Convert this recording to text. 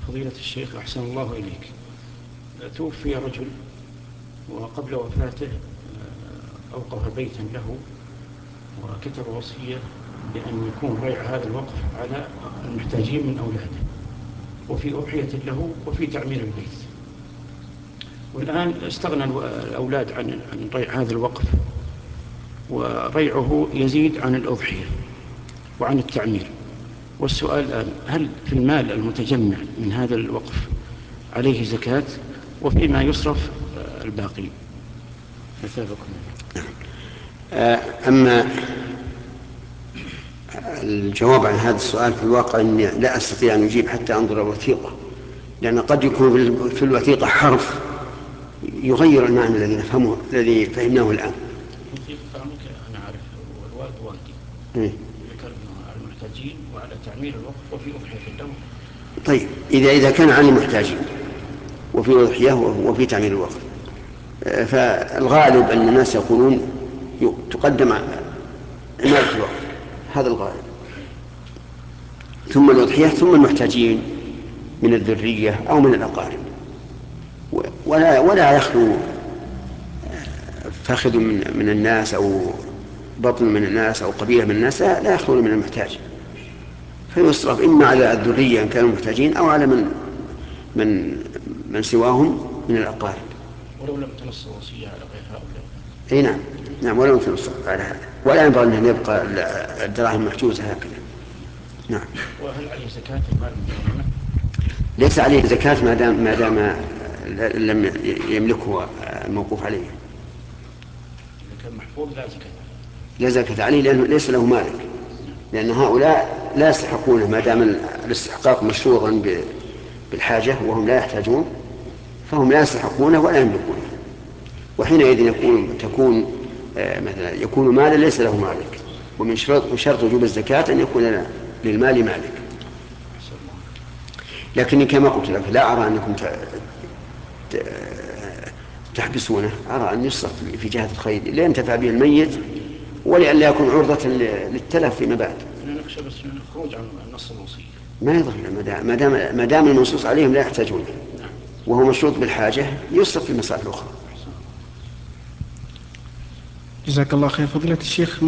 فضيلة الشيخ أحسن الله إليك. توفي رجل وقبل وفاته أوقف بيتا له وكتب وصية بأن يكون بيع هذا الوقف على المحتاجين من أولاده وفي أضحية له وفي تعمير البيت. والآن استغنى الأولاد عن ريع هذا الوقف، وريعه يزيد عن الأضحية وعن التعمير. والسؤال الآن: هل في المال المتجمع من هذا الوقف عليه زكاة وفيما يصرف الباقي؟ أثابكم. أما الجواب عن هذا السؤال في الواقع أني لا أستطيع أن أجيب حتى أنظر الوثيقة، لأن قد يكون في الوثيقة حرف يغير المعنى الذي فهمناه الآن. الوثيقة أنا عارف والوالد والدي ذكر على المحتاجين وعلى تعمير الوقف وفي أضحية له. طيب، إذا كان عن المحتاجين وفي أضحية وفي تعمير الوقف، فالغالب أن الناس يقولون تقدم عمارة الوقف، هذا الغالب، ثم الأضحية، ثم المحتاجين من الذرية أو من الأقارب. ولا يخلو فخذ من الناس أو بطن من الناس أو قبيلة من الناس لا يخلون من المحتاج، فيصرف إما على الذرية إن كانوا محتاجين أو على من سواهم من الأقارب. ولو لم تنص الوصية على غير هؤلاء. أي نعم، ولو لم تنص على هذا، ولا ينبغي أن يبقى الدراهم محجوزة هكذا. نعم. وهل عليه زكاة المال المتجمع؟ ليس عليه زكاة ما دام لم يملكه الموقوف عليه. إذا كان محفوظ لا زكاة عليه. لا زكاة عليه لأنه ليس له مالك، لأن هؤلاء لا يستحقونه ما دام الاستحقاق مشروعا بالحاجة وهم لا يحتاجون، فهم لا يستحقونه ولا يملكونه، وحينئذ تكون مثلا يكون مالا ليس له مالك. ومن شرط وجوب الزكاة أن يكون للمال مالك. لكني كما قلت لك لا أرى أنكم تحبسونه، أرى أن يصرف في جهة الخير لينتفع به الميت ولئلا يكون عرضة للتلف فيما بعد. أنا نخشى بس من الخروج عن نص الوصية. ما يضر، ما دام المنصوص عليهم لا يحتاجون وهو مشروط بالحاجة يصرف في المصالح الأخرى. جزاك الله خير فضيلة الشيخ.